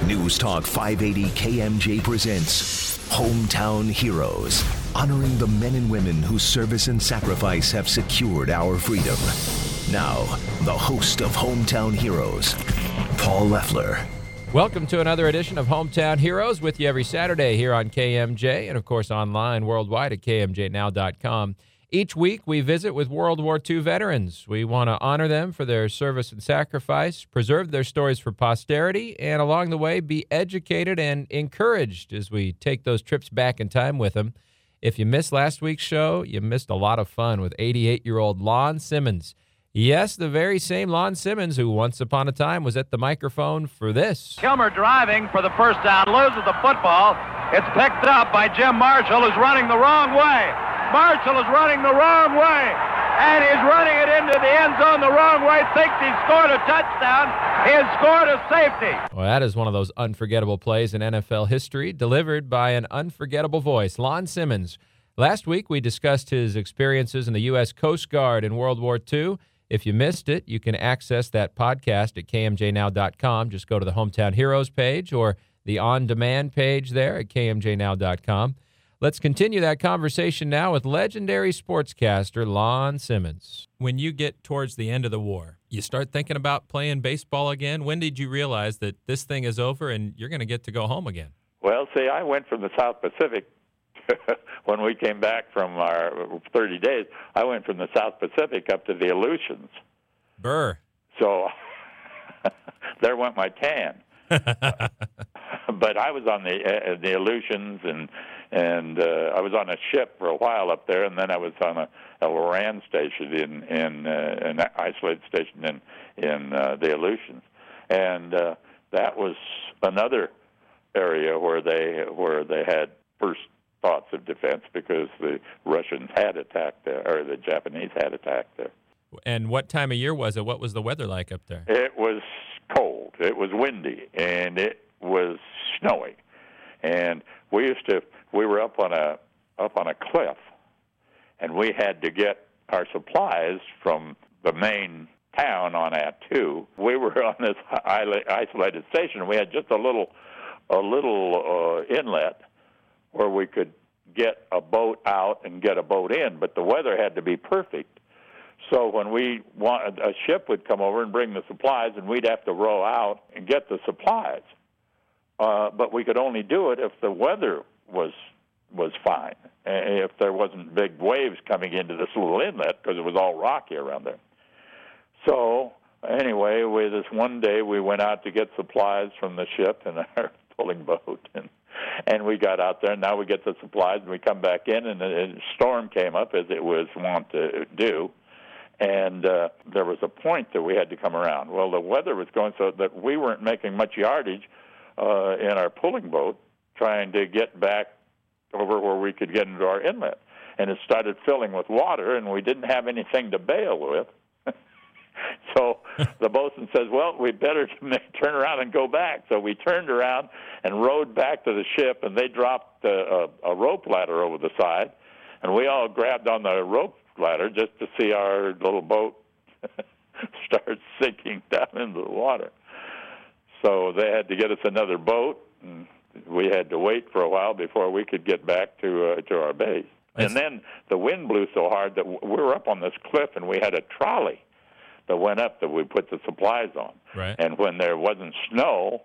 News Talk 580 KMJ presents Hometown Heroes, honoring the men and women whose service and sacrifice have secured our freedom. Now, the host of Hometown Heroes, Paul Leffler. Welcome to another edition of Hometown Heroes, with you every Saturday here on KMJ and, of course, online worldwide at kmjnow.com. Each week, we visit with World War II veterans. We want to honor them for their service and sacrifice, preserve their stories for posterity, and along the way, be educated and encouraged as we take those trips back in time with them. If you missed last week's show, you missed a lot of fun with 88-year-old Lon Simmons. Yes, the very same Lon Simmons who once upon a time was at the microphone for this. Kilmer driving for the first down, loses the football. It's picked up by Jim Marshall, who's running the wrong way. Marshall is running the wrong way, and he's running it into the end zone the wrong way, thinks he's scored a touchdown. He has scored a safety. Well, that is one of those unforgettable plays in NFL history, delivered by an unforgettable voice, Lon Simmons. Last week, we discussed his experiences in the U.S. Coast Guard in World War II. If you missed it, you can access that podcast at kmjnow.com. Just go to the Hometown Heroes page or the on-demand page there at kmjnow.com. Let's continue that conversation now with legendary sportscaster Lon Simmons. When you get towards the end of the war, you start thinking about playing baseball again. When did you realize that this thing is over and you're going to get to go home again? Well, see, I went from the South Pacific when we came back from our 30 days. I went from the South Pacific up to the Aleutians. Burr. So there went my tan. But I was on the Aleutians, and I was on a ship for a while up there, and then I was on a Loran station in an isolated station in the Aleutians, and that was another area where they had first thoughts of defense because the Russians had attacked there, or the Japanese had attacked there. And what time of year was it? What was the weather like up there? It was cold. It was windy, and it was snowy. And we were up on a cliff, and we had to get our supplies from the main town on Attu. We were on this isolated station, and we had just a little inlet where we could get a boat out and get a boat in, but the weather had to be perfect. So when we wanted, a ship would come over and bring the supplies, and we'd have to row out and get the supplies. But we could only do it if the weather was fine, if there wasn't big waves coming into this little inlet, because it was all rocky around there. So anyway, this one day we went out to get supplies from the ship in our pulling boat, and we got out there, and now we get the supplies, and we come back in, and a storm came up, as it was wont to do, and there was a point that we had to come around. Well, the weather was going so that we weren't making much yardage in our pulling boat trying to get back over where we could get into our inlet, and it started filling with water, and we didn't have anything to bail with. So the boatswain says, well, we better turn around and go back. So we turned around and rowed back to the ship, and they dropped a rope ladder over the side, and we all grabbed on the rope ladder just to see our little boat start sinking down into the water. So they had to get us another boat, and we had to wait for a while before we could get back to our base. And then the wind blew so hard that we were up on this cliff, and we had a trolley that went up that we put the supplies on. Right. And when there wasn't snow,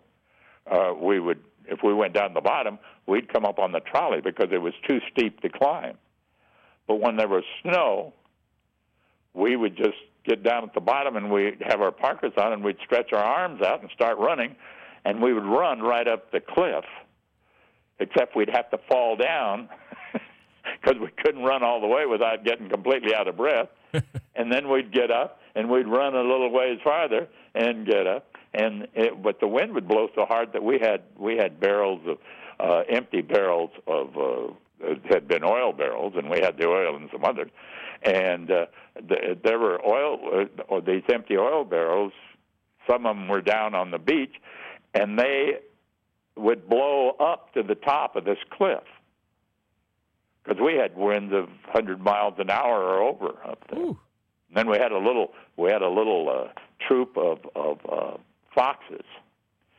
if we went down the bottom, we'd come up on the trolley because it was too steep to climb. But when there was snow, we would just get down at the bottom, and we'd have our parkas on, and we'd stretch our arms out and start running, and we would run right up the cliff, except we'd have to fall down because we couldn't run all the way without getting completely out of breath. And then we'd get up, and we'd run a little ways farther and get up. But the wind would blow so hard that we had barrels of empty barrels of had been oil barrels, and we had the oil and some others. And there were these empty oil barrels. Some of them were down on the beach, and they would blow up to the top of this cliff because we had winds of 100 miles an hour or over up there. Ooh. And then we had a little troop of foxes,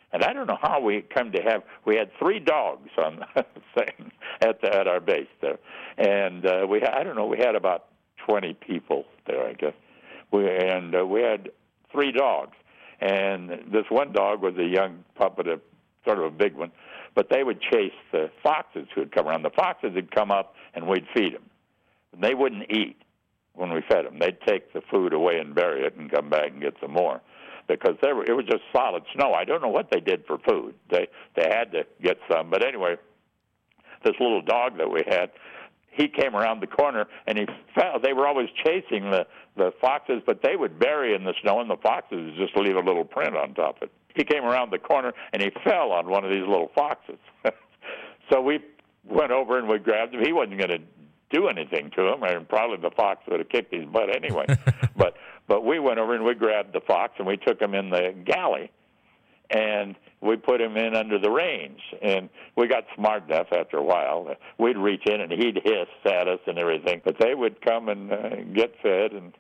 And I don't know how we had 3 dogs on the thing at our base there. And we had about 20 people there, I guess. We had 3 dogs. And this one dog was a young pup, but sort of a big one. But they would chase the foxes who would come around. The foxes would come up, and we'd feed them. And they wouldn't eat when we fed them. They'd take the food away and bury it and come back and get some more, because it was just solid snow. I don't know what they did for food. They had to get some. But anyway, this little dog that we had, he came around the corner, and he fell. They were always chasing the foxes, but they would bury in the snow, and the foxes would just leave a little print on top of it. He came around the corner, and he fell on one of these little foxes. So we went over, and we grabbed him. He wasn't going to do anything to him, and probably the fox would have kicked his butt anyway. But we went over, and we grabbed the fox, and we took him in the galley, and we put him in under the range. And we got smart enough after a while. We'd reach in, and he'd hiss at us and everything. But they would come and get fed, and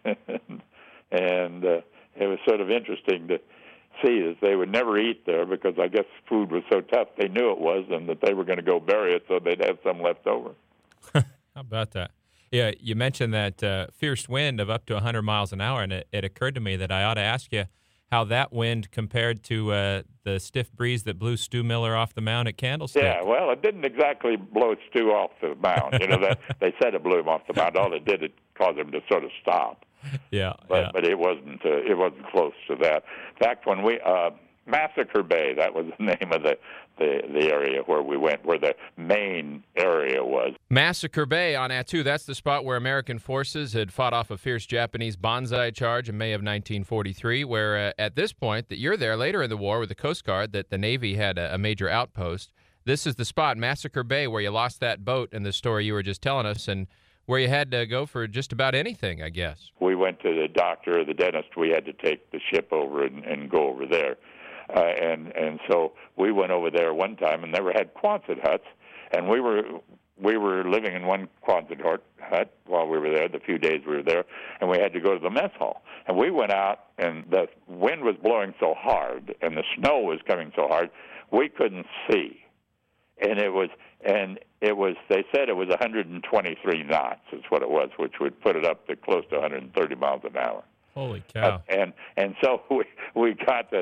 it was sort of interesting to see is they would never eat there, because I guess food was so tough they knew it was, and that they were going to go bury it so they'd have some left over. How about that? Yeah, you mentioned that fierce wind of up to 100 miles an hour, and it occurred to me that I ought to ask you how that wind compared to the stiff breeze that blew Stu Miller off the mound at Candlestick. Yeah, well, it didn't exactly blow Stu off the mound. They said it blew him off the mound. All it did, it caused him to sort of stop. Yeah, but it wasn't close to that. In fact, when we Massacre Bay, that was the name of the area where we went, where the main area was. Massacre Bay on Attu, that's the spot where American forces had fought off a fierce Japanese banzai charge in May of 1943, where at this point, that you're there later in the war with the Coast Guard, that the Navy had a major outpost. This is the spot, Massacre Bay, where you lost that boat in the story you were just telling us, and where you had to go for just about anything, I guess. We went to the doctor or the dentist. We had to take the ship over and go over there. And so we went over there one time and never had Quonset huts, and we were living in one Quonset hut while we were there, the few days we were there, and we had to go to the mess hall. And we went out, and the wind was blowing so hard, and the snow was coming so hard, we couldn't see. And it was they said it was 123 knots is what it was, which would put it up to close to 130 miles an hour. Holy cow! And so we got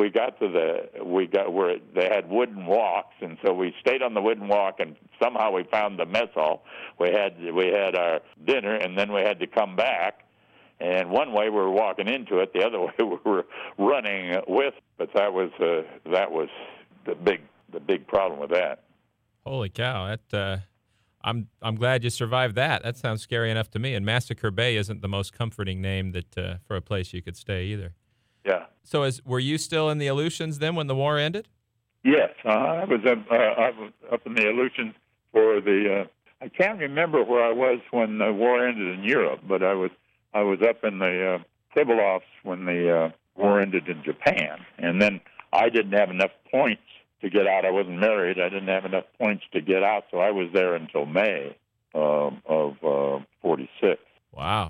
where they had wooden walks, and so we stayed on the wooden walk, and somehow we found the mess hall. We had our dinner, and then we had to come back. And one way we were walking into it, the other way we were running with. But that was the big problem with that. Holy cow! I'm glad you survived that. That sounds scary enough to me. And Massacre Bay isn't the most comforting name that for a place you could stay either. Yeah. So were you still in the Aleutians then when the war ended? Yes, I was up in the Aleutians for the. I can't remember where I was when the war ended in Europe, but I was up in the Pribilofs when the war ended in Japan, and then I didn't have enough points to get out. I wasn't married. I didn't have enough points to get out, so I was there until May of 46. Wow.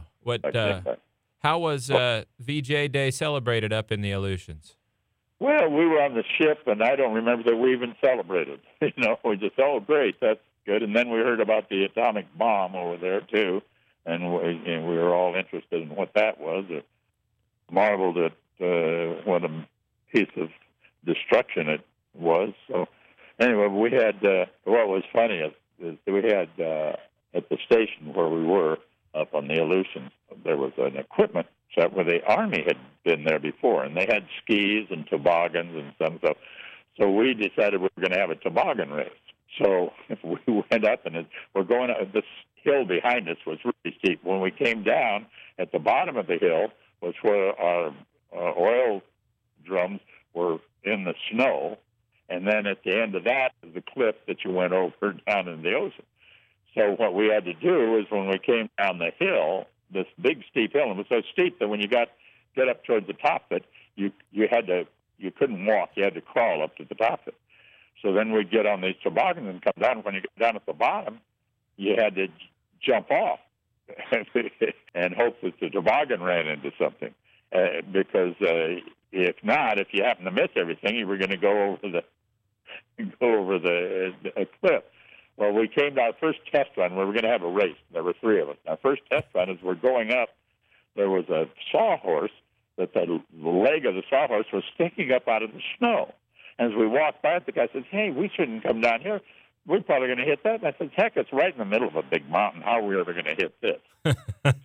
How was VJ Day celebrated up in the Aleutians? Well, we were on the ship, and I don't remember that we even celebrated. We just, great, that's good. And then we heard about the atomic bomb over there, too, and we were all interested in what that was. Marveled at what a piece of destruction it was. So anyway, we had what was funny is we had at the station where we were up on the Aleutians, there was an equipment set where the Army had been there before, and they had skis and toboggans and some stuff. So we decided we were going to have a toboggan race. So we went up, and we're going up. This hill behind us was really steep. When we came down, at the bottom of the hill was where our oil drums were in the snow. And then at the end of that is the cliff that you went over down in the ocean. So what we had to do is when we came down the hill, this big steep hill, and it was so steep that when you get up towards the top of it, you couldn't walk, you had to crawl up to the top of it. So then we'd get on these toboggans and come down. When you get down at the bottom, you had to jump off and hope that the toboggan ran into something. because if not, if you happen to miss everything, you were going to go over the cliff. Well, we came to our first test run. We were going to have a race. There were three of us. Our first test run, as we're going up, there was a sawhorse that the leg of the sawhorse was sticking up out of the snow. And as we walked by it, the guy says, "Hey, we shouldn't come down here. We're probably going to hit that." And I said, "Heck, it's right in the middle of a big mountain. How are we ever going to hit this?"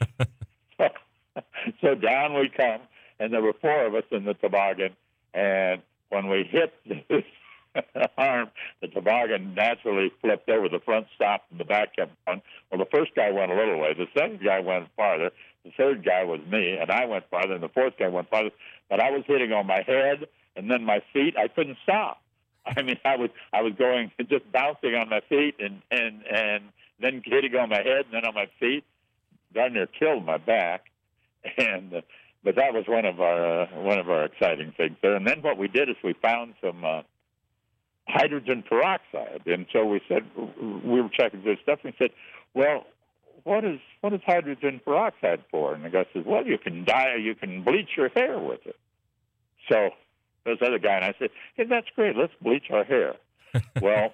So down we come, and there were four of us in the toboggan. And when we hit this arm, the toboggan naturally flipped over. The front stopped, and the back kept on. Well, the first guy went a little way. The second guy went farther. The third guy was me, and I went farther, and the fourth guy went farther. But I was hitting on my head and then my feet. I couldn't stop. I mean, I was going, just bouncing on my feet and then hitting on my head and then on my feet. Darn near killed my back. And but that was one of our exciting things there. And then what we did is we found some hydrogen peroxide, and so we said, we were checking this stuff, and we said, "Well, what is hydrogen peroxide for?" And the guy says, "Well, you can bleach your hair with it." So this other guy and I said, "Hey, that's great. Let's bleach our hair." Well,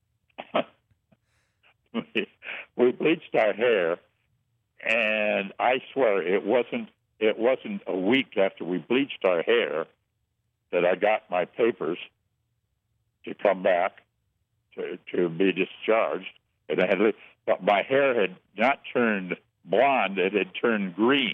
we bleached our hair, and I swear it wasn't a week after we bleached our hair that I got my papers to come back to be discharged. And but my hair had not turned blonde; it had turned green.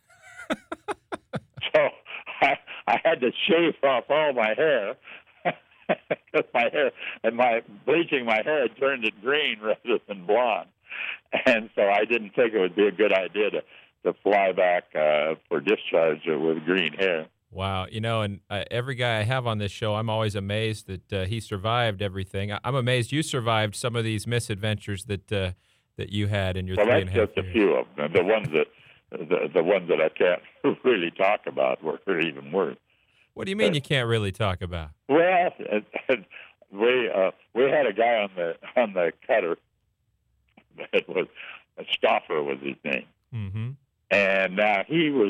So I had to shave off all my hair because my bleaching my hair had turned it green rather than blonde. And so I didn't think it would be a good idea to fly back for discharge with green hair. Wow. And every guy I have on this show, I'm always amazed that he survived everything. I'm amazed you survived some of these misadventures that you had in your 3.5 years. Well, that's just a few of them. The ones that I can't really talk about were even worse. What do you mean you can't really talk about? Well, we had a guy on the cutter that was Stauffer was his name, and now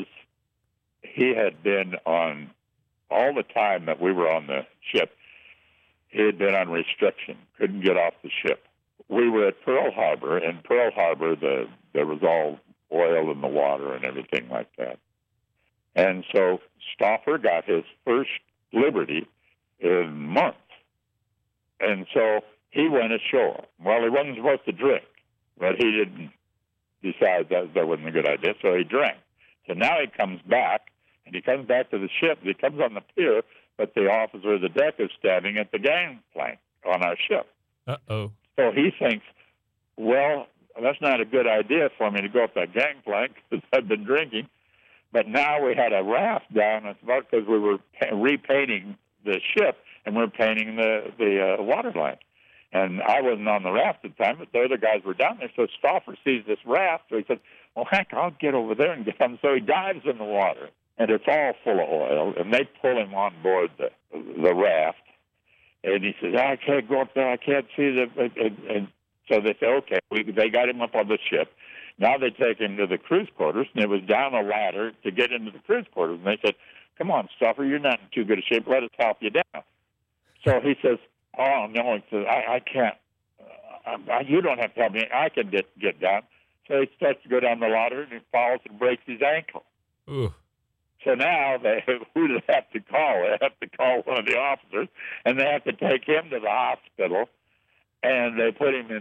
he had been on all the time that we were on the ship. He had been on restriction, couldn't get off the ship. We were at Pearl Harbor. In Pearl Harbor, there was all oil in the water and everything like that. And so Stauffer got his first liberty in months. And so he went ashore. Well, he wasn't supposed to drink, but he didn't decide that wasn't a good idea, so he drank. So now he comes back, and he comes back to the ship. He comes on the pier, but the officer of the deck is standing at the gangplank on our ship. Uh-oh. So he thinks, well, that's not a good idea for me to go up that gangplank because I've been drinking. But now we had a raft down. It's about because we were repainting the ship, and we're painting the waterline. And I wasn't on the raft at the time, but the other guys were down there. So Stauffer sees this raft, so he said, "Well, heck, I'll get over there and get him." So he dives in the water, and it's all full of oil, and they pull him on board the raft. And he says, "I can't go up there. I can't see and so they say, okay, they got him up on the ship. Now they take him to the crew's quarters, and it was down a ladder to get into the crew's quarters. And they said, "Come on, Stauffer, you're not in too good a shape. Let us help you down." So he says, "Oh, no," he says, I can't. You don't have to help me. I can get down." So he starts to go down the ladder, and he falls and breaks his ankle. Ooh. So now who do they have to call? They have to call one of the officers, and they have to take him to the hospital. And they put him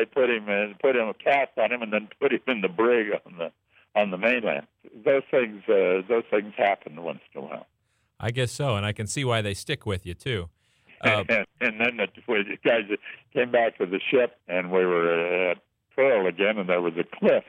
a cast on him, and then put him in the brig on the mainland. Those things happen once in a while. I guess so, and I can see why they stick with you too. And then the guys came back to the ship, and we were at Pearl again, and there was a cliff.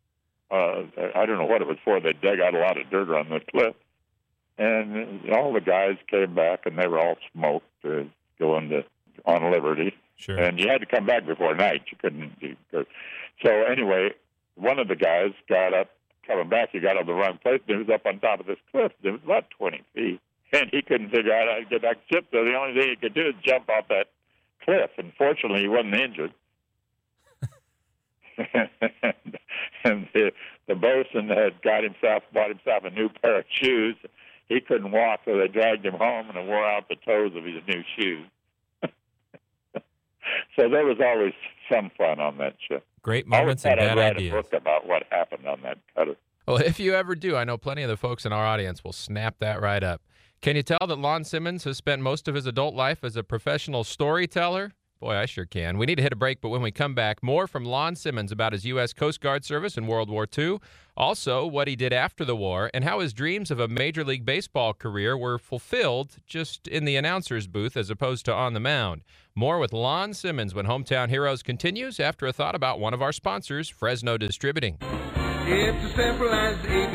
I don't know what it was for. They dug out a lot of dirt on the cliff, and all the guys came back, and they were all smoked going on Liberty. Sure. And you had to come back before night. You couldn't. So anyway, one of the guys got up, coming back. He got on the wrong place. And he was up on top of this cliff. It was about 20 feet, and he couldn't figure out how to get back to the ship. So the only thing he could do is jump off that cliff. And fortunately, he wasn't injured. And the the bosun had bought himself a new pair of shoes. He couldn't walk, so they dragged him home and wore out the toes of his new shoes. So there was always some fun on that ship. Great moments and bad ideas. I write a book about what happened on that cutter. Well, if you ever do, I know plenty of the folks in our audience will snap that right up. Can you tell that Lon Simmons has spent most of his adult life as a professional storyteller? Boy, I sure can. We need to hit a break, but when we come back, more from Lon Simmons about his U.S. Coast Guard service in World War II, also what he did after the war, and how his dreams of a Major League Baseball career were fulfilled just in the announcer's booth as opposed to on the mound. More with Lon Simmons when Hometown Heroes continues after a thought about one of our sponsors, Fresno Distributing. It's as simple as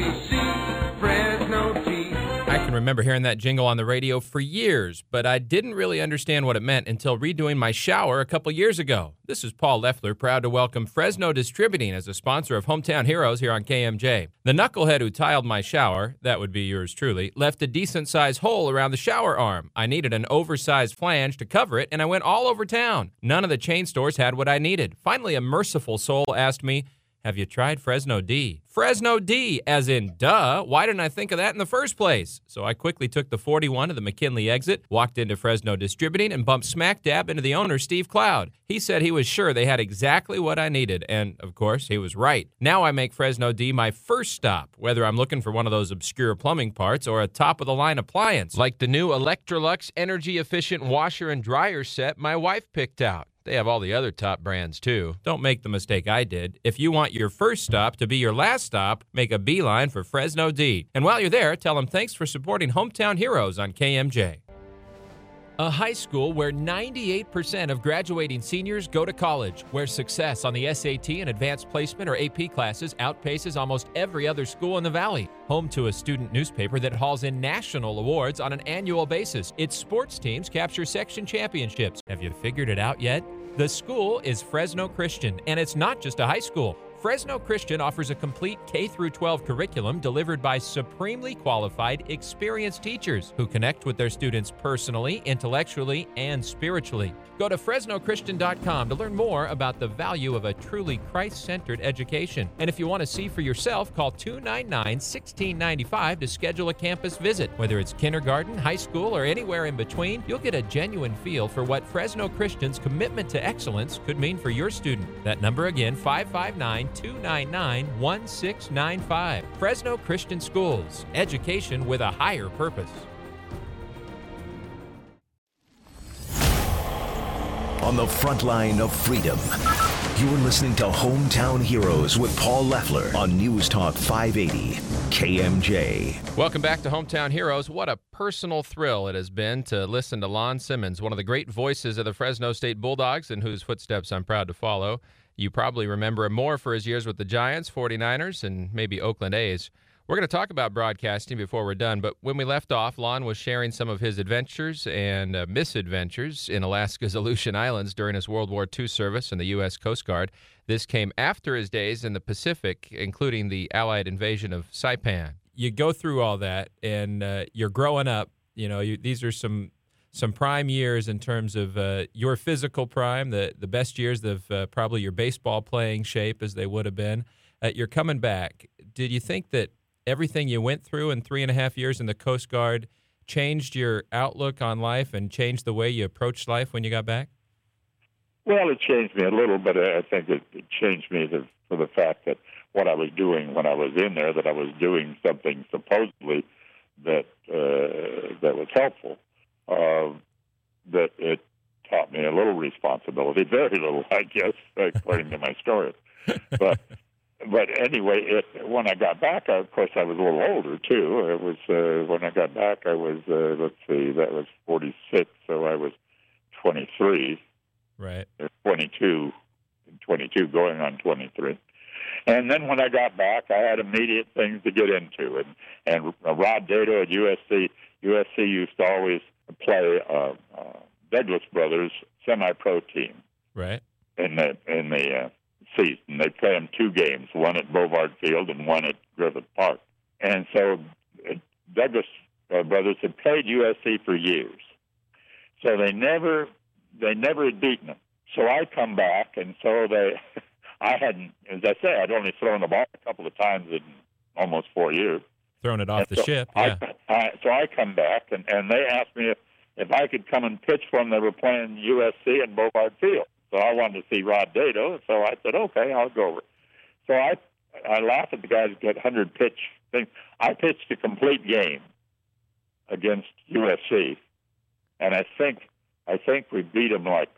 ABC, Fresno Tea. I can remember hearing that jingle on the radio for years, but I didn't really understand what it meant until redoing my shower a couple years ago. This is Paul Leffler, proud to welcome Fresno Distributing as a sponsor of Hometown Heroes here on KMJ. The knucklehead who tiled my shower, that would be yours truly, left a decent-sized hole around the shower arm. I needed an oversized flange to cover it, and I went all over town. None of the chain stores had what I needed. Finally, a merciful soul asked me, "Have you tried Fresno D?" Fresno D, as in duh. Why didn't I think of that in the first place? So I quickly took the 41 to the McKinley exit, walked into Fresno Distributing, and bumped smack dab into the owner, Steve Cloud. He said he was sure they had exactly what I needed, and, of course, he was right. Now I make Fresno D my first stop, whether I'm looking for one of those obscure plumbing parts or a top-of-the-line appliance, like the new Electrolux energy-efficient washer and dryer set my wife picked out. They have all the other top brands, too. Don't make the mistake I did. If you want your first stop to be your last stop, make a beeline for Fresno D. And while you're there, tell them thanks for supporting Hometown Heroes on KMJ. A high school where 98% of graduating seniors go to college, where success on the SAT and advanced placement or AP classes outpaces almost every other school in the Valley. Home to a student newspaper that hauls in national awards on an annual basis. Its sports teams capture section championships. Have you figured it out yet? The school is Fresno Christian, and it's not just a high school. Fresno Christian offers a complete K-12 curriculum delivered by supremely qualified, experienced teachers who connect with their students personally, intellectually, and spiritually. Go to FresnoChristian.com to learn more about the value of a truly Christ-centered education. And if you want to see for yourself, call 299-1695 to schedule a campus visit. Whether it's kindergarten, high school, or anywhere in between, you'll get a genuine feel for what Fresno Christian's commitment to excellence could mean for your student. That number again, 559-299-1695. Fresno Christian Schools. Education with a higher purpose. On the front line of freedom, you're listening to Hometown Heroes with Paul Leffler on News Talk 580 KMJ. Welcome back to Hometown Heroes. What a personal thrill it has been to listen to Lon Simmons, one of the great voices of the Fresno State Bulldogs, in whose footsteps I'm proud to follow. You probably remember him more for his years with the Giants, 49ers, and maybe Oakland A's. We're going to talk about broadcasting before we're done, but when we left off, Lon was sharing some of his adventures and misadventures in Alaska's Aleutian Islands during his World War II service in the U.S. Coast Guard. This came after his days in the Pacific, including the Allied invasion of Saipan. You go through all that, and you're growing up. You know, these are some prime years in terms of your physical prime, the best years of probably your baseball playing shape as they would have been. You're coming back. Did you think that everything you went through in 3.5 years in the Coast Guard changed your outlook on life and changed the way you approached life when you got back? Well, it changed me a little, but I think it changed me for the fact that what I was doing when I was in there, that I was doing something supposedly that was helpful, that it taught me a little responsibility, very little, I guess, according to my story. But anyway, when I got back, of course, I was a little older, too. It was when I got back, I was, that was 46, so I was 23. Right. 22, going on 23. And then when I got back, I had immediate things to get into. And Rod Dato at USC used to always play Douglas Brothers semi-pro team. Right. In the season. They play them 2 games, one at Bovard Field and one at Griffith Park. And so Douglas Brothers had played USC for years. So they never had beaten them. So I come back, and so I hadn't, as I say, I'd only thrown the ball a couple of times in almost 4 years. Thrown it off the ship, yeah. So I come back, and they asked me if I could come and pitch for them. They were playing USC in Bogart Field. So I wanted to see Rod Dedeaux, so I said, okay, I'll go over. So I laugh at the guys who get 100-pitch things. I pitched a complete game against USC, and I think we beat them like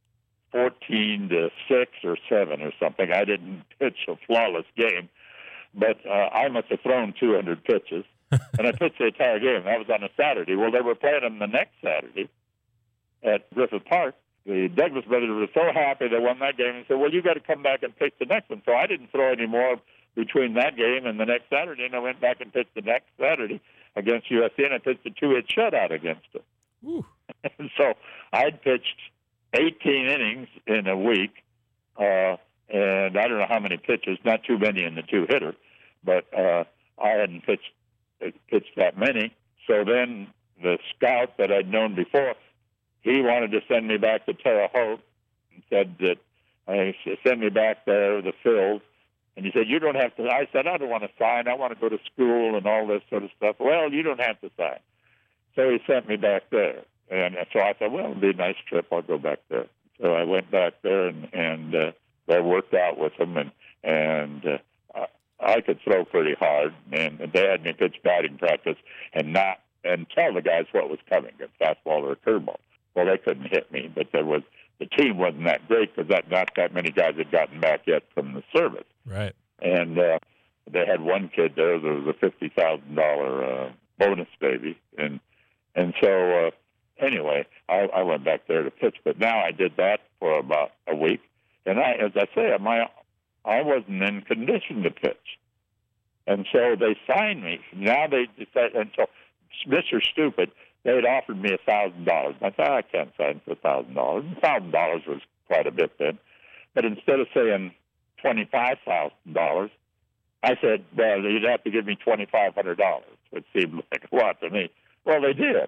14-6 or 7 or something. I didn't pitch a flawless game, but I must have thrown 200 pitches, and I pitched the entire game. That was on a Saturday. Well, they were playing them the next Saturday at Griffith Park. The Douglas brothers were so happy they won that game and said, well, you got to come back and pitch the next one. So I didn't throw any more between that game and the next Saturday, and I went back and pitched the next Saturday against USC, and I pitched a 2-hit shutout against them. And so I'd pitched 18 innings in a week, and I don't know how many pitches, not too many in the two-hitter, but I hadn't pitched that many. So then the scout that I'd known before, he wanted to send me back to Terre Haute and said that send me back there, the Phils. And he said, you don't have to. I said, I don't want to sign. I want to go to school and all this sort of stuff. Well, you don't have to sign. So he sent me back there. And so I thought, well, it'll be a nice trip. I'll go back there. So I went back there, and I worked out with them, and I could throw pretty hard. And they had me pitch batting practice and tell the guys what was coming, a fastball or a curveball. Well, they couldn't hit me, but the team wasn't that great because not that many guys had gotten back yet from the service. Right. And they had one kid there that was a $50,000 bonus baby, and so anyway, I went back there to pitch. But now I did that for about a week, and as I say, I wasn't in condition to pitch, and so they signed me. Now they decided, and so Mr. Stupid, they had offered me $1,000. I thought, I can't sign for $1,000. $1,000 was quite a bit then. But instead of saying $25,000, I said, well, you'd have to give me $2,500, which seemed like a lot to me. Well, they did.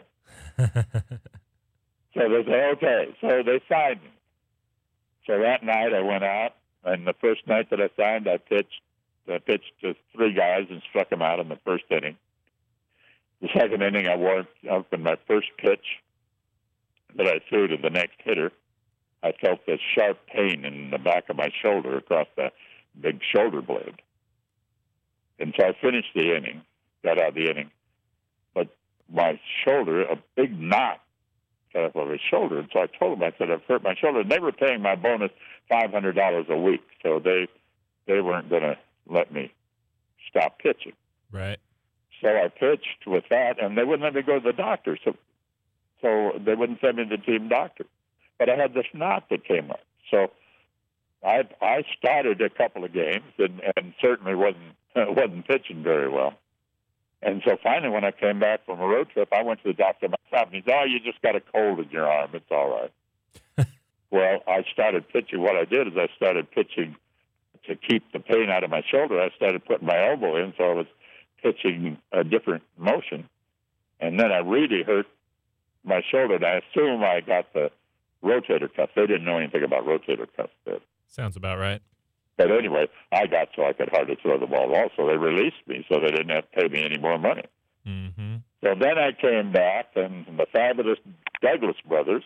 So they said, okay. So they signed me. So that night I went out, and the first night that I signed, I pitched to 3 guys and struck them out in the first inning. The second inning, I warmed up, in my first pitch that I threw to the next hitter, I felt this sharp pain in the back of my shoulder across the big shoulder blade. And so I finished the inning, got out of the inning. But my shoulder, a big knot cut off of his shoulder. And so I told them, I said, I've hurt my shoulder. And they were paying my bonus $500 a week. So they weren't going to let me stop pitching. Right. So I pitched with that, and they wouldn't let me go to the doctor. So they wouldn't send me to the team doctor. But I had this knot that came up. So I started a couple of games and certainly wasn't pitching very well. And so finally, when I came back from a road trip, I went to the doctor myself, and he said, oh, you just got a cold in your arm. It's all right. Well, I started pitching. What I did is I started pitching to keep the pain out of my shoulder. I started putting my elbow in, so I was pitching a different motion. And then I really hurt my shoulder, and I assume I got the rotator cuff. They didn't know anything about rotator cuffs then. Sounds about right. But anyway, I got so I could hardly throw the ball at all, so they released me so they didn't have to pay me any more money. Mm-hmm. So then I came back, and the fabulous Douglas brothers,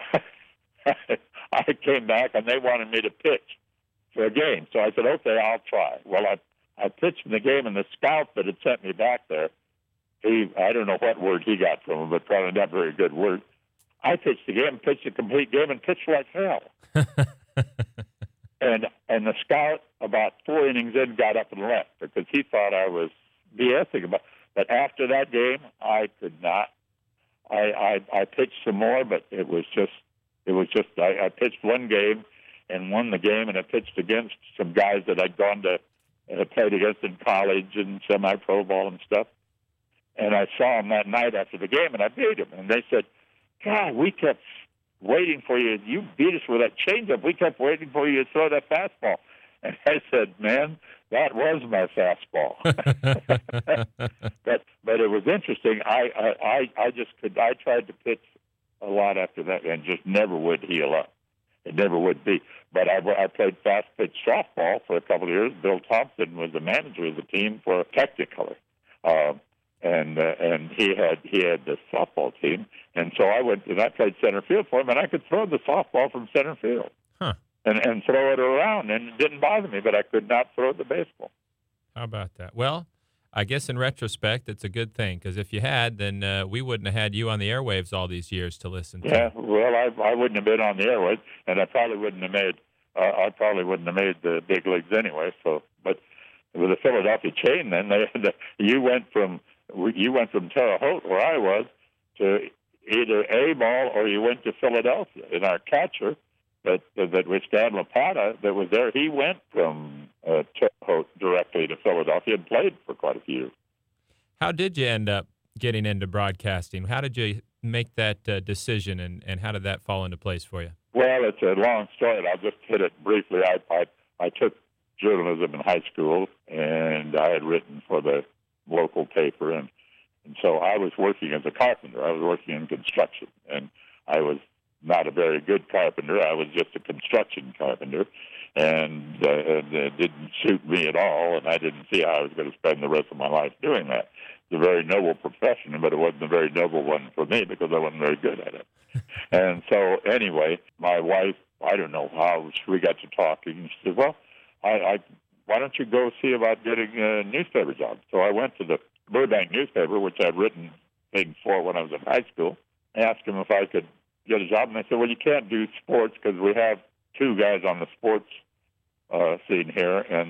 I came back, and they wanted me to pitch for a game. So I said, okay, I'll try. Well, I pitched in the game, and the scout that had sent me back there, I don't know what word he got from him, but probably not very good word. I pitched the game, pitched a complete game, and pitched like hell. And the scout, about 4 innings in, got up and left because he thought I was BSing about. But after that game, I could not. I pitched some more, but it was just. I pitched one game and won the game, and I pitched against some guys that I'd gone to played against in college and semi-pro ball and stuff. And I saw them that night after the game, and I beat them. And they said, God, we kept waiting for you. You beat us with that changeup. We kept waiting for you to throw that fastball. And I said, man, that was my fastball. but it was interesting. I tried to pitch a lot after that and just never would heal up. It never would be. But I played fast pitch softball for a couple of years. Bill Thompson was the manager of the team for Technicolor. And he had the softball team, and so I played center field for him, and I could throw the softball from center field, and throw it around, and it didn't bother me, but I could not throw the baseball. How about that? Well, I guess in retrospect, it's a good thing, because if you had, then we wouldn't have had you on the airwaves all these years to listen to. Yeah, well, I wouldn't have been on the airwaves, and I probably wouldn't have made the big leagues anyway. So, but with the Philadelphia chain, then you went from Terre Haute, where I was, to either A-ball or you went to Philadelphia. And our catcher, that was Stan Lapata, that was there, he went from Terre Haute directly to Philadelphia and played for quite a few years. How did you end up getting into broadcasting? How did you make that decision, and how did that fall into place for you? Well, it's a long story, and I'll just hit it briefly. I took journalism in high school, and I had written for the local paper, and so I was working as a carpenter. I was working in construction, and I was not a very good carpenter. I was just a construction carpenter, and it didn't suit me at all, and I didn't see how I was going to spend the rest of my life doing that. It's a very noble profession, but it wasn't a very noble one for me because I wasn't very good at it. And so anyway, my wife, I don't know how we got to talking. She said, well, why don't you go see about getting a newspaper job? So I went to the Burbank newspaper, which I'd written things for when I was in high school. I asked them if I could get a job, and they said, well, you can't do sports because we have two guys on the sports scene here, and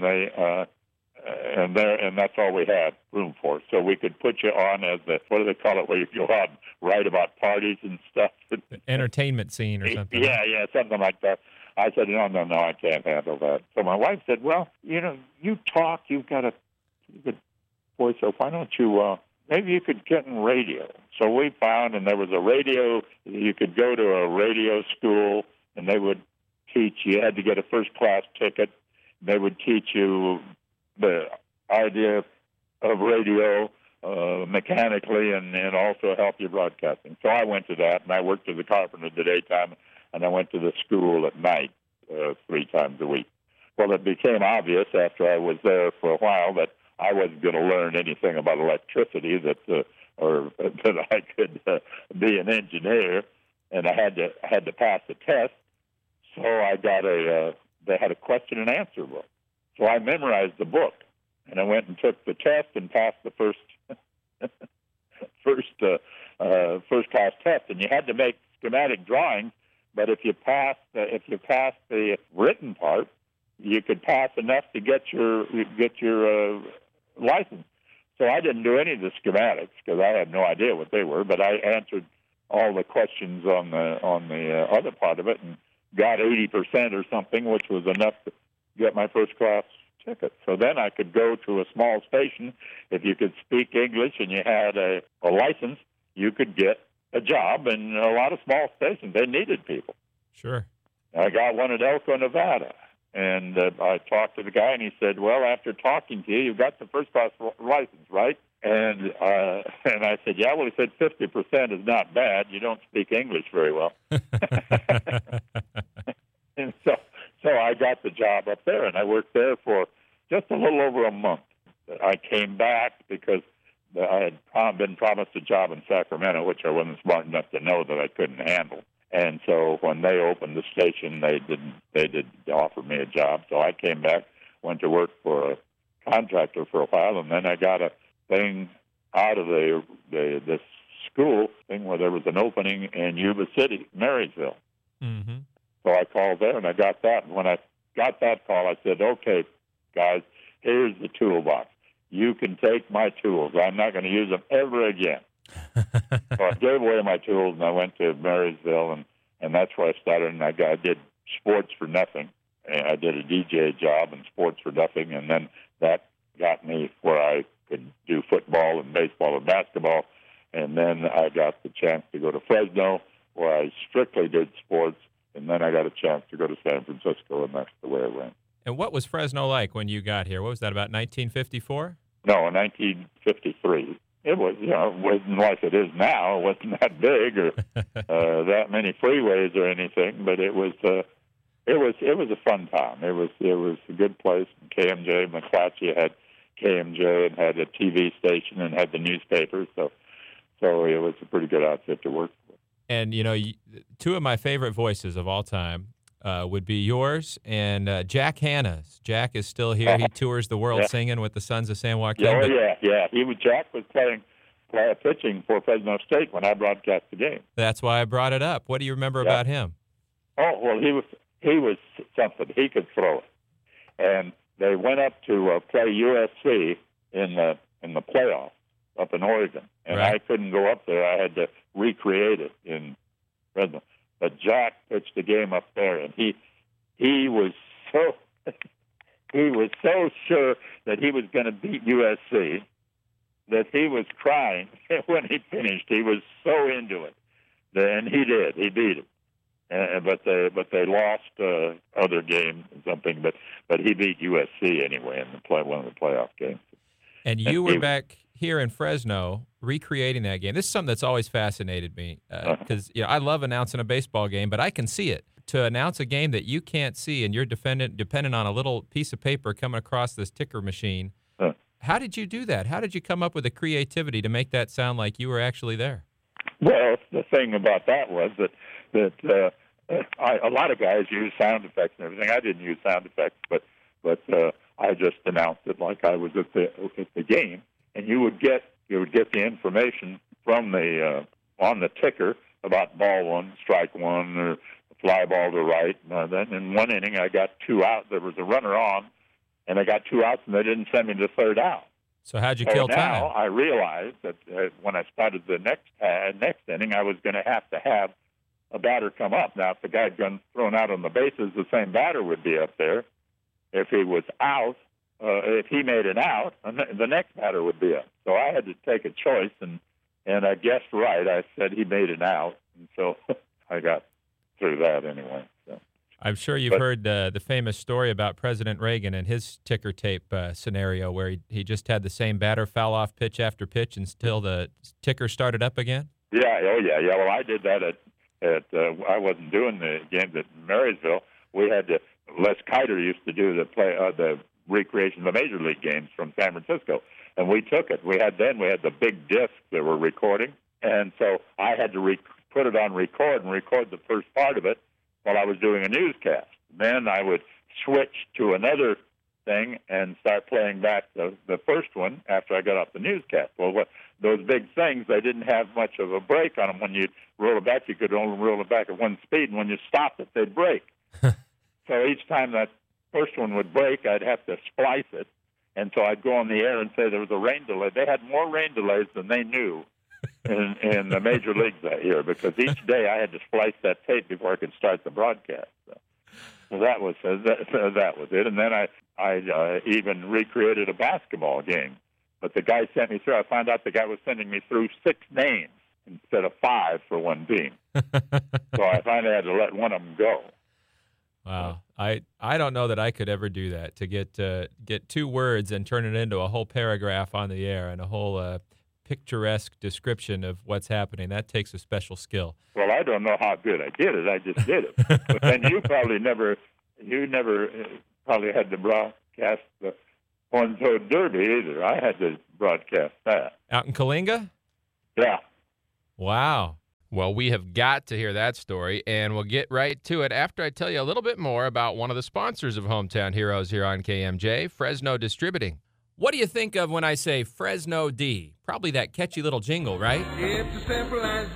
that's all we had room for. So we could put you on as what do they call it, where you go out and write about parties and stuff. The entertainment scene or something. Yeah, something like that. I said, no, I can't handle that. So my wife said, well, you talk, you've got a good voice, so why don't you, maybe you could get in radio. So we found, and there was a radio, you could go to a radio school, and they would teach, you had to get a first-class ticket. They would teach you the idea of radio mechanically and also help you broadcasting. So I went to that, and I worked as a carpenter the daytime, and I went to the school at night 3 times a week. Well, it became obvious after I was there for a while that I wasn't going to learn anything about electricity, or that I could be an engineer, and I had to pass the test. So I got they had a question and answer book. So I memorized the book, and I went and took the test and passed the first class test. And you had to make schematic drawings, but if you passed the written part, you could pass enough to get your license. So I didn't do any of the schematics because I had no idea what they were, but I answered all the questions on the other part of it and got 80% or something, which was enough to get my first class ticket. So then I could go to a small station. If you could speak English and you had a license, you could get a job in a lot of small stations. They needed people. Sure. I got one at Elko, Nevada. And I talked to the guy, and he said, well, after talking to you, you've got the first-class license, right? And I said, yeah. Well, he said 50% is not bad. You don't speak English very well. And so I got the job up there, and I worked there for just a little over a month. I came back because I had been promised a job in Sacramento, which I wasn't smart enough to know that I couldn't handle. And so when they opened the station, they did offer me a job. So I came back, went to work for a contractor for a while, and then I got a thing out of the school thing where there was an opening in Yuba City, Marysville. Mm-hmm. So I called there, and I got that. And when I got that call, I said, okay, guys, here's the toolbox. You can take my tools. I'm not going to use them ever again. So I gave away my tools, and I went to Marysville, and that's where I started. And I did sports for nothing. And I did a DJ job and sports for nothing, and then that got me where I could do football and baseball and basketball. And then I got the chance to go to Fresno, where I strictly did sports, and then I got a chance to go to San Francisco, and that's the way it went. And what was Fresno like when you got here? What was that, about 1954? No, 1953. It was, it wasn't like it is now. It wasn't that big or that many freeways or anything, but it was It was a fun time. It was a good place. KMJ McClatchy had KMJ and had a TV station and had the newspapers, so it was a pretty good outfit to work with. And two of my favorite voices of all time would be yours and Jack Hanna's. Jack is still here. He tours the world singing with the Sons of San Joaquin. Yeah. Jack was pitching for Fresno State when I broadcast the game. That's why I brought it up. What do you remember about him? Oh, well, he was something. He could throw it. And they went up to play USC in the playoffs up in Oregon, and I couldn't go up there. I had to recreate it in Fresno. But Jack pitched the game up there, and he was so sure that he was going to beat USC that he was crying when he finished. He was so into it, and he did. He beat him. But they lost other games and something. But he beat USC anyway in one of the playoff games. And you were back here in Fresno recreating that game. This is something that's always fascinated me because I love announcing a baseball game, but I can see it. To announce a game that you can't see and you're dependent on a little piece of paper coming across this ticker machine. How did you do that? How did you come up with the creativity to make that sound like you were actually there? Well, the thing about that was that a lot of guys use sound effects and everything. I didn't use sound effects, but I just announced it like I was at the game, and you would get the information from on the ticker about ball one, strike one, or fly ball to right. Then in one inning, I got 2 out. There was a runner on, and I got 2 outs, and they didn't send me to third out. So how'd you kill time? Now I realized that when I started the next inning, I was going to have a batter come up. Now, if the guy had been thrown out on the bases, the same batter would be up there. If he was out, if he made an out, the next batter would be up. So I had to take a choice, and I guessed right. I said he made an out, and so I got through that anyway. So. I'm sure you've heard the famous story about President Reagan and his ticker tape scenario where he just had the same batter foul off pitch after pitch until the ticker started up again? Yeah, Well, I did that I wasn't doing the games at Marysville. We had Les Kiter used to do the recreation of the Major League games from San Francisco, and we took it. We had the big discs that were recording, and so I had to put it on record and record the first part of it while I was doing a newscast. Then I would switch to another thing and start playing back the first one after I got off the newscast. Well, those big things, they didn't have much of a break on them. When you roll it back, you could only roll it back at one speed, and when you stopped it, they'd break. So each time that first one would break, I'd have to splice it, and so I'd go on the air and say there was a rain delay. They had more rain delays than they knew in the major leagues that year, because each day I had to splice that tape before I could start the broadcast. So that was it. And then I even recreated a basketball game. But the guy sent me through. I found out the guy was sending me through 6 names instead of 5 for one team. So I finally had to let one of them go. Wow. I don't know that I could ever do that, to get 2 words and turn it into a whole paragraph on the air and a whole picturesque description of what's happening. That takes a special skill. Well, I don't know how good I did it. I just did it. But then you never probably had to broadcast the Horn-Toad Derby either. I had to broadcast that. Out in Coalinga? Yeah. Wow. Well, we have got to hear that story, and we'll get right to it after I tell you a little bit more about one of the sponsors of Hometown Heroes here on KMJ, Fresno Distributing. What do you think of when I say Fresno D? Probably that catchy little jingle, right? It's as simple as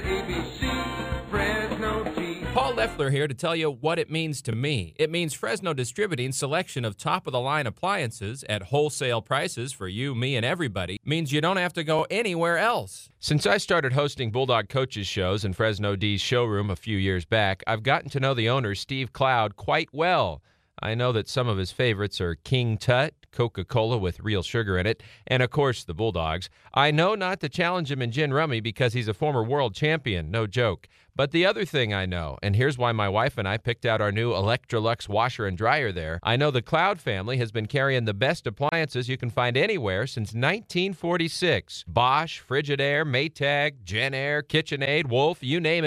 ABC, Fresno D. Paul Leffler here to tell you what it means to me. It means Fresno Distributing selection of top-of-the-line appliances at wholesale prices for you, me, and everybody means you don't have to go anywhere else. Since I started hosting Bulldog Coaches shows in Fresno D's showroom a few years back, I've gotten to know the owner, Steve Cloud, quite well. I know that some of his favorites are King Tut, Coca-Cola with real sugar in it, and, of course, the Bulldogs. I know not to challenge him in gin rummy because he's a former world champion, no joke. But the other thing I know, and here's why my wife and I picked out our new Electrolux washer and dryer there, I know the Cloud family has been carrying the best appliances you can find anywhere since 1946. Bosch, Frigidaire, Maytag, Genair, KitchenAid, Wolf, you name it.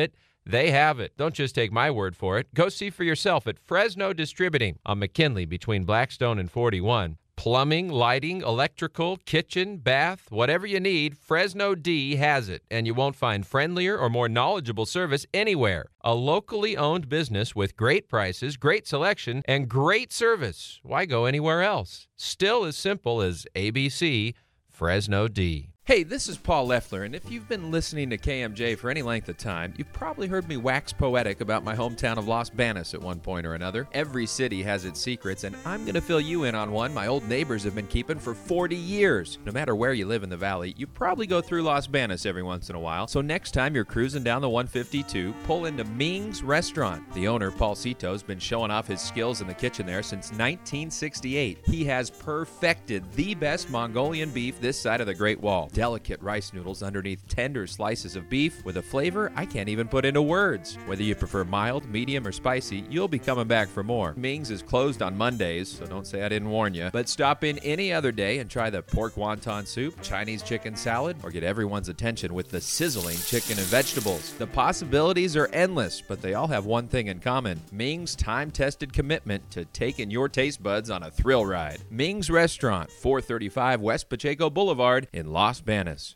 They have it. Don't just take my word for it. Go see for yourself at Fresno Distributing on McKinley between Blackstone and 41. Plumbing, lighting, electrical, kitchen, bath, whatever you need, Fresno D has it. And you won't find friendlier or more knowledgeable service anywhere. A locally owned business with great prices, great selection, and great service. Why go anywhere else? Still as simple as ABC, Fresno D. Hey, this is Paul Leffler, and if you've been listening to KMJ for any length of time, you've probably heard me wax poetic about my hometown of Los Banos at one point or another. Every city has its secrets, and I'm going to fill you in on one my old neighbors have been keeping for 40 years. No matter where you live in the valley, you probably go through Los Banos every once in a while, so next time you're cruising down the 152, pull into Ming's Restaurant. The owner, Paul Cito, has been showing off his skills in the kitchen there since 1968. He has perfected the best Mongolian beef this side of the Great Wall. Delicate rice noodles underneath tender slices of beef with a flavor I can't even put into words. Whether you prefer mild, medium, or spicy, you'll be coming back for more. Ming's is closed on Mondays, so don't say I didn't warn you. But stop in any other day and try the pork wonton soup, Chinese chicken salad, or get everyone's attention with the sizzling chicken and vegetables. The possibilities are endless, but they all have one thing in common. Ming's time-tested commitment to taking your taste buds on a thrill ride. Ming's Restaurant, 435 West Pacheco Boulevard in Los Banos.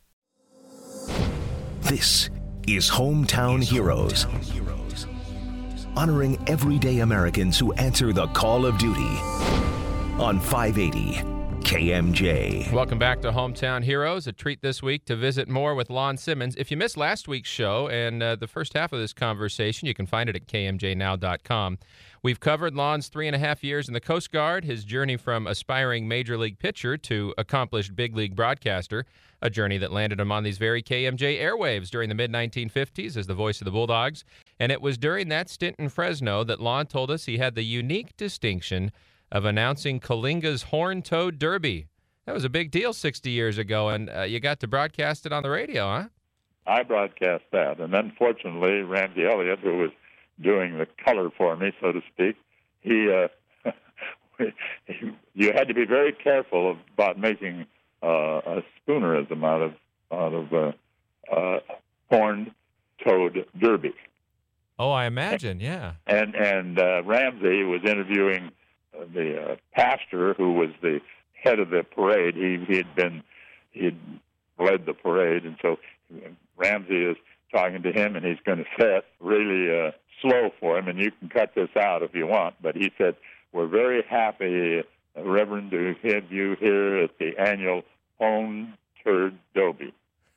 This is Hometown Heroes, honoring everyday Americans who answer the call of duty on 580 KMJ. Welcome back to Hometown Heroes. A treat this week to visit more with Lon Simmons. If you missed last week's show and the first half of this conversation, you can find it at kmjnow.com. We've covered Lon's 3.5 years in the Coast Guard, his journey from aspiring major league pitcher to accomplished big league broadcaster, a journey that landed him on these very KMJ airwaves during the mid-1950s as the voice of the Bulldogs. And it was during that stint in Fresno that Lon told us he had the unique distinction of announcing Kalinga's Horn-Toad Derby. That was a big deal 60 years ago, and you got to broadcast it on the radio, huh? I broadcast that, and unfortunately, Ramsey Elliott, who was doing the color for me, so to speak, you had to be very careful about making a spoonerism out of horned toad derby. Oh, I imagine, yeah. And Ramsey was interviewing the pastor who was the head of the parade. He'd led the parade, and so Ramsey is talking to him, and he's going to say it really slow for him, and you can cut this out if you want, but he said, "We're very happy, Reverend, to have you here at the annual Hone Turd Dobie."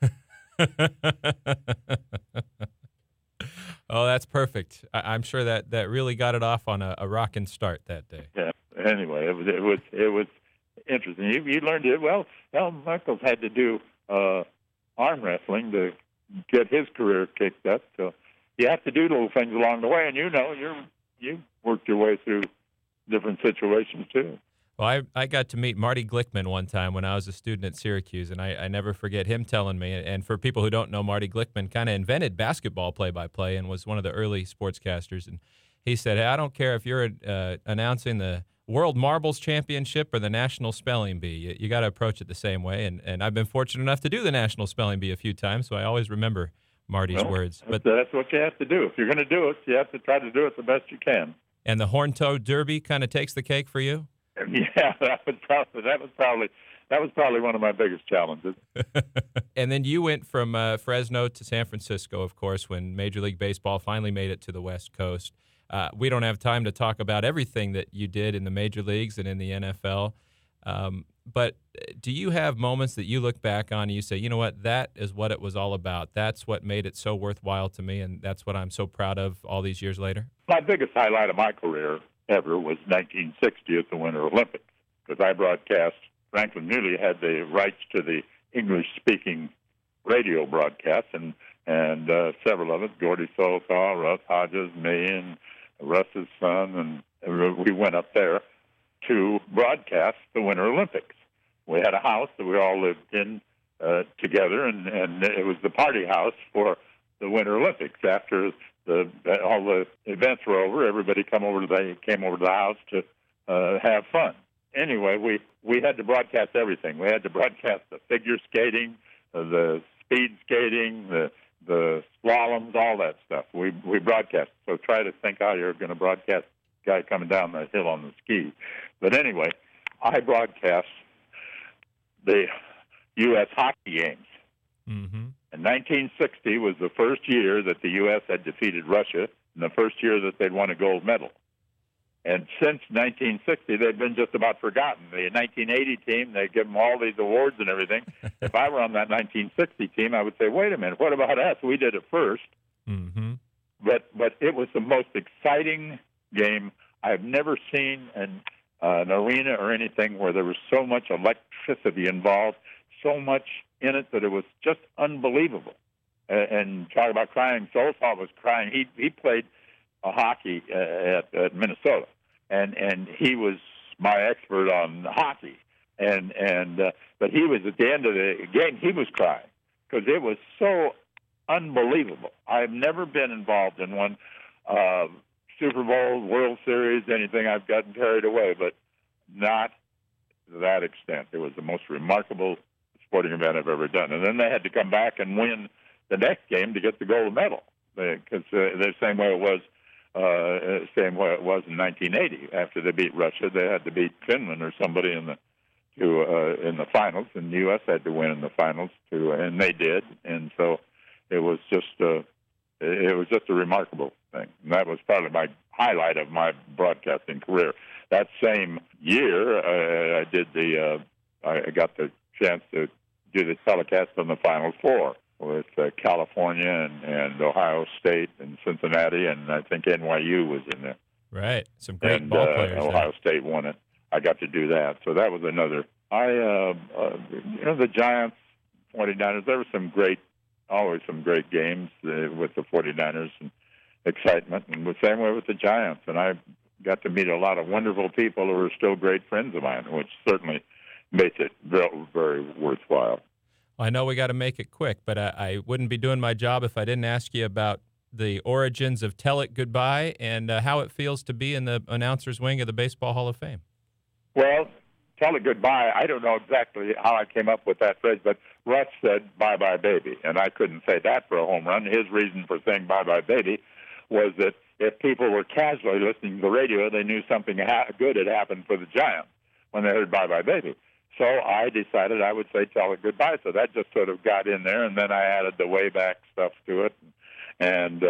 Oh, that's perfect. I'm sure that really got it off on a rocking start that day. Yeah. Anyway, it was interesting. You learned it well. Al Michaels had to do arm wrestling to get his career kicked up. So you have to do little things along the way, and you worked your way through different situations too. Well, I got to meet Marty Glickman one time when I was a student at Syracuse, and I never forget him telling me, and for people who don't know, Marty Glickman kind of invented basketball play-by-play and was one of the early sportscasters. And he said, "Hey, I don't care if you're announcing the World Marbles Championship or the National Spelling Bee. You got to approach it the same way." And I've been fortunate enough to do the National Spelling Bee a few times, so I always remember Marty's words. But that's what you have to do. If you're going to do it, you have to try to do it the best you can. And the Horn-Toad Derby kind of takes the cake for you? Yeah, that was probably one of my biggest challenges. And then you went from Fresno to San Francisco, of course, when Major League Baseball finally made it to the West Coast. We don't have time to talk about everything that you did in the major leagues and in the NFL. But do you have moments that you look back on and you say, you know what, that is what it was all about. That's what made it so worthwhile to me, and that's what I'm so proud of all these years later? My biggest highlight of my career ever was 1960 at the Winter Olympics, because I broadcast. Franklin Muley had the rights to the English-speaking radio broadcasts, and several of it, Gordy Solthal, Russ Hodges, me, and Russ's son, and we went up there to broadcast the Winter Olympics. We had a house that we all lived in together, and it was the party house for the Winter Olympics. After all the events were over, everybody came over to the house to have fun. Anyway, we had to broadcast everything. We had to broadcast the figure skating, the speed skating, the the slaloms, all that stuff. We broadcast. So try to think how you're going to broadcast a guy coming down that hill on the ski. But anyway, I broadcast the U.S. hockey games. Mm-hmm. And 1960 was the first year that the U.S. had defeated Russia, and the first year that they'd won a gold medal. And since 1960, they've been just about forgotten. The 1980 team, they give them all these awards and everything. If I were on that 1960 team, I would say, wait a minute, what about us? We did it first. Mm-hmm. But it was the most exciting game I've never seen in an arena or anything where there was so much electricity involved, so much in it that it was just unbelievable. And talk about crying, Soltau was crying. He played hockey at Minnesota, and he was my expert on hockey. But he was at the end of the game, he was crying because it was so unbelievable. I've never been involved in one Super Bowl, World Series, anything. I've gotten carried away, but not to that extent. It was the most remarkable sporting event I've ever done. And then they had to come back and win the next game to get the gold medal, because the same way it was in 1980. After they beat Russia, they had to beat Finland or somebody in the finals, and the U.S. had to win in the finals too, and they did. And so it was just a remarkable thing. And that was probably my highlight of my broadcasting career. That same year, I got the chance to do the telecast on the Final Four with California and Ohio State and Cincinnati, and I think NYU was in there. Right, some great ball players. Ohio State won it. I got to do that, so that was another. The Giants, 49ers. There were always some great games with the 49ers and excitement, and the same way with the Giants. And I got to meet a lot of wonderful people who are still great friends of mine, which certainly makes it very, very worthwhile. I know we got to make it quick, but I wouldn't be doing my job if I didn't ask you about the origins of Tell It Goodbye and how it feels to be in the announcer's wing of the Baseball Hall of Fame. Well, Tell It Goodbye, I don't know exactly how I came up with that phrase, but Russ said, bye-bye, baby, and I couldn't say that for a home run. His reason for saying bye-bye, baby was that if people were casually listening to the radio, they knew something good had happened for the Giants when they heard bye-bye, baby. So I decided I would say Tell It Goodbye. So that just sort of got in there, and then I added the way back stuff to it. And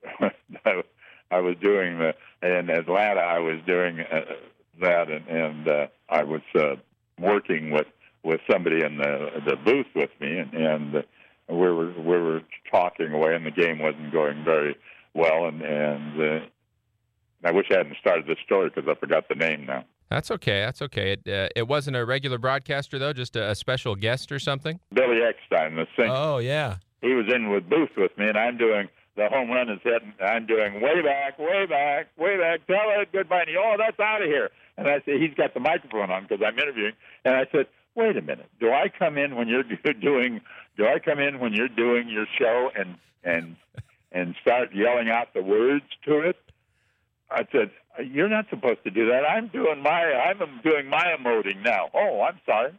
I was doing in Atlanta, I was doing that, and I was working with somebody in the booth with me, and we were talking away, and the game wasn't going very well, and I wish I hadn't started this story because I forgot the name now. That's okay. That's okay. It wasn't a regular broadcaster, though, just a special guest or something? Billy Eckstein, the singer. Oh, yeah. He was in with booth with me, and I'm doing the home run is hitting. I'm doing way back, way back, way back. Tell It Goodbye. And that's out of here. And I said, he's got the microphone on because I'm interviewing. And I said, wait a minute. Do I come in when you're doing your show and start yelling out the words to it? I said, you're not supposed to do that. I'm doing my emoting now. Oh, I'm sorry.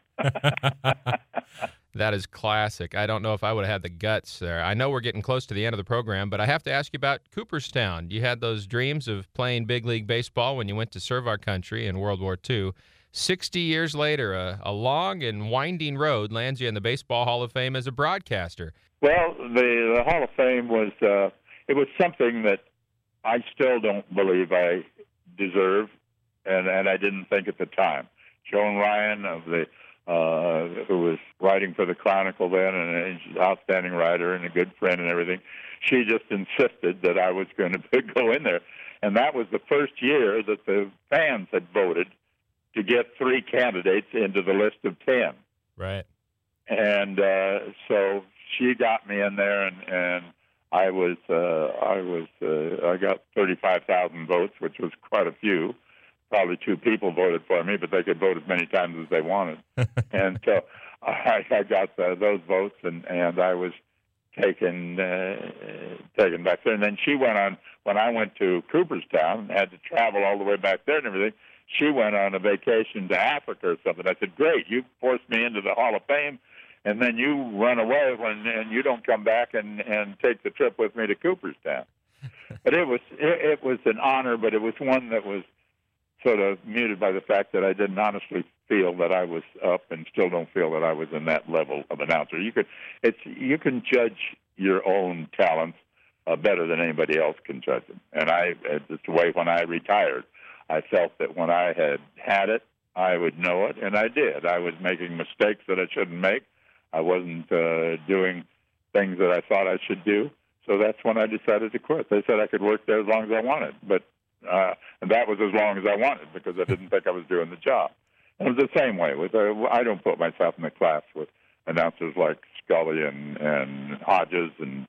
That is classic. I don't know if I would have had the guts there. I know we're getting close to the end of the program, but I have to ask you about Cooperstown. You had those dreams of playing big league baseball when you went to serve our country in World War II. 60 years later, a long and winding road lands you in the Baseball Hall of Fame as a broadcaster. Well, the Hall of Fame was it was something that I still don't believe I deserve, and I didn't think at the time. Joan Ryan who was writing for the Chronicle then, and she's an outstanding writer and a good friend and everything, she just insisted that I was going to go in there. And that was the first year that the fans had voted to get 3 candidates into the list of 10. Right. And so she got me in there, and I got 35,000 votes, which was quite a few. Probably 2 people voted for me, but they could vote as many times as they wanted. And so I got those votes, and I was taken back there. And then she went on, when I went to Cooperstown and had to travel all the way back there and everything, she went on a vacation to Africa or something. I said, great, you forced me into the Hall of Fame, and then you run away and you don't come back and take the trip with me to Cooperstown. But it was an honor, but it was one that was sort of muted by the fact that I didn't honestly feel that I was up, and still don't feel that I was in that level of announcer. You can judge your own talents better than anybody else can judge them. And it's the way when I retired, I felt that when I had it, I would know it, and I did. I was making mistakes that I shouldn't make. I wasn't doing things that I thought I should do. So that's when I decided to quit. They said I could work there as long as I wanted, but and that was as long as I wanted, because I didn't think I was doing the job. And it was the same way with I don't put myself in the class with announcers like Scully and Hodges and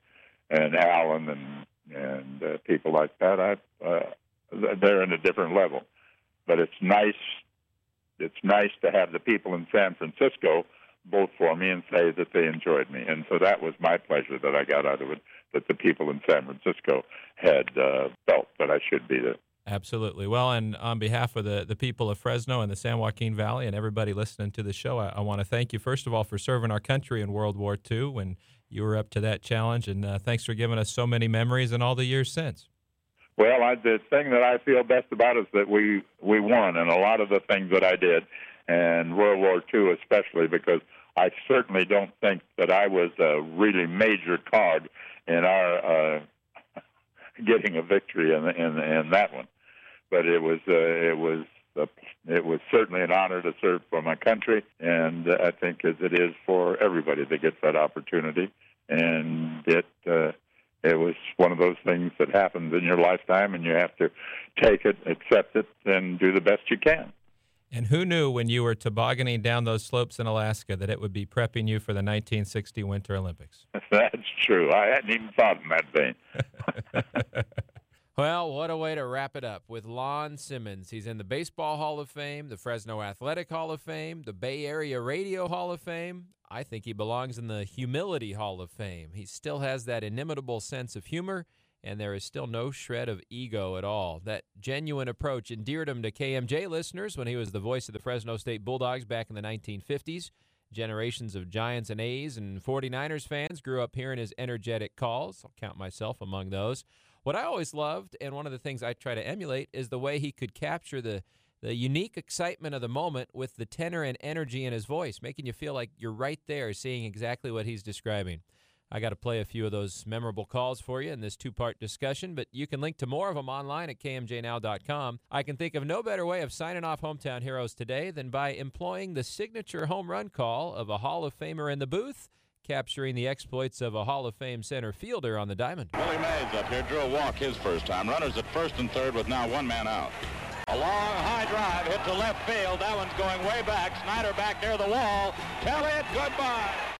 Allen and people like that. They're in a different level, but it's nice. It's nice to have the people in San Francisco vote for me and say that they enjoyed me, and so that was my pleasure that I got out of it. That the people in San Francisco had felt that I should be there. Absolutely. Well, and on behalf of the people of Fresno and the San Joaquin Valley and everybody listening to the show, I want to thank you, first of all, for serving our country in World War II when you were up to that challenge, and thanks for giving us so many memories in all the years since. Well, the thing that I feel best about is that we won, and a lot of the things that I did, and World War II especially, because I certainly don't think that I was a really major cog in our getting a victory in that one. But it was certainly an honor to serve for my country, and I think as it is for everybody that gets that opportunity. And it was one of those things that happens in your lifetime, and you have to take it, accept it, and do the best you can. And who knew when you were tobogganing down those slopes in Alaska that it would be prepping you for the 1960 Winter Olympics? That's true. I hadn't even thought in that vein. Well, what a way to wrap it up with Lon Simmons. He's in the Baseball Hall of Fame, the Fresno Athletic Hall of Fame, the Bay Area Radio Hall of Fame. I think he belongs in the Humility Hall of Fame. He still has that inimitable sense of humor, and there is still no shred of ego at all. That genuine approach endeared him to KMJ listeners when he was the voice of the Fresno State Bulldogs back in the 1950s. Generations of Giants and A's and 49ers fans grew up hearing his energetic calls. I'll count myself among those. What I always loved, and one of the things I try to emulate, is the way he could capture the unique excitement of the moment with the tenor and energy in his voice, making you feel like you're right there seeing exactly what he's describing. I got to play a few of those memorable calls for you in this two-part discussion, but you can link to more of them online at kmjnow.com. I can think of no better way of signing off Hometown Heroes today than by employing the signature home run call of a Hall of Famer in the booth, capturing the exploits of a Hall of Fame center fielder on the diamond. Willie Mays up here drew a walk his first time. Runners at first and third with now one man out. A long high drive hit to left field. That one's going way back. Snyder back near the wall. Tell it goodbye.